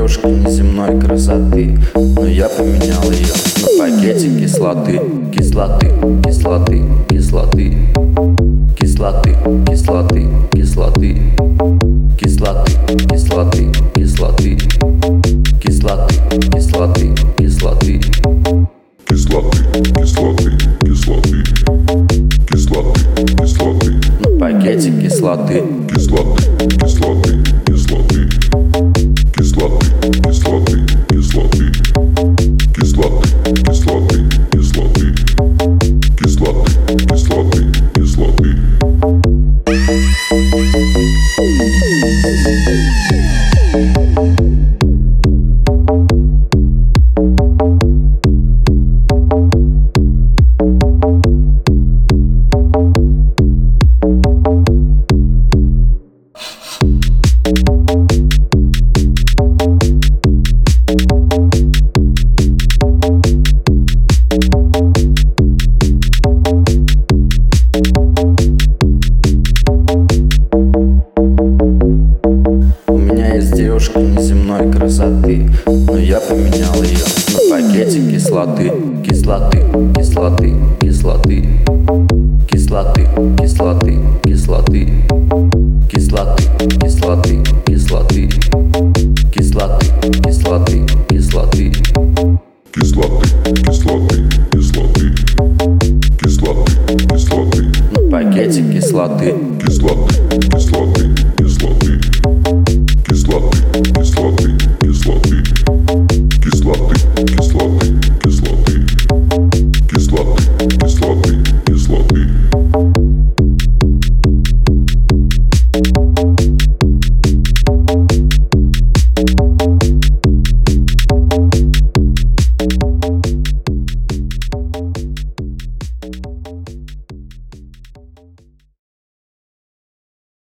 девушка неземной красоты, но я поменял ее на пакете кислоты. Кислоты, кислоты, кислоты, кислоты, кислоты, кислоты, кислоты, кислоты, кислоты, кислоты, кислоты, кислоты, кислоты, кислоты, кислоты, кислоты, кислоты, на пакете кислоты. кислоты, кислоты, кислоты, кислоты, кислоты, кислоты, кислоты, кислоты, кислоты, кислоты, кислоты, кислоты. Девушка неземной красоты, но я поменял ее на пакете кислоты. Кислоты, кислоты, кислоты, кислоты, кислоты, кислоты, кислоты, кислоты, кислоты, кислоты, кислоты, кислоты, Кислоты, кислоты, кислоты, кислоты, кислоты, на пакете кислоты.